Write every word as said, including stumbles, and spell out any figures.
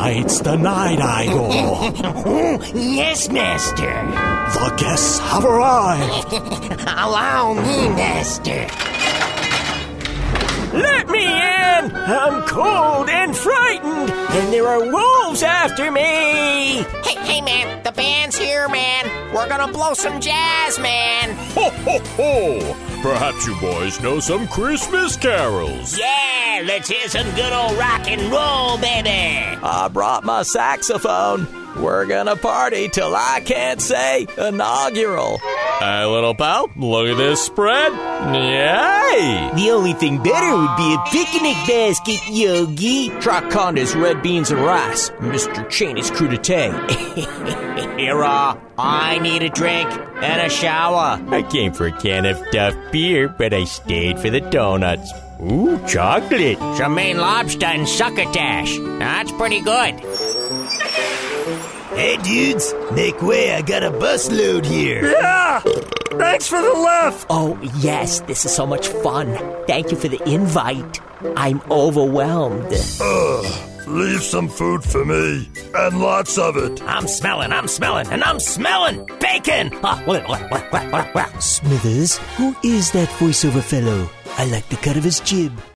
Tonight's the night, Igor. Yes, master. The guests have arrived. Allow me, master. Let me in! I'm cold and frightened, and there are wolves after me! Hey, hey, man, the band's here, man. We're gonna blow some jazz, man. Ho, ho, ho! Perhaps you boys know some Christmas carols. Yeah, let's hear some good old rock and roll, baby. I brought my saxophone. We're gonna party till I can't say inaugural. Hey, little pal, look at this spread. Yay! The only thing better would be a picnic basket, Yogi. Traconda's red beans and rice. Mister Cheney's crudité. Hero, I need a drink and a shower. I came for a can of Duff beer, but I stayed for the donuts. Ooh, chocolate. Some Maine lobster and succotash. That's pretty good. Hey, dudes, make way. I got a busload here. Yeah! Thanks for the lift. Oh, yes, this is so much fun. Thank you for the invite. I'm overwhelmed. Ugh, leave some food for me, and lots of it. I'm smelling, I'm smelling, and I'm smelling bacon. Smithers, who is that voiceover fellow? I like the cut of his jib.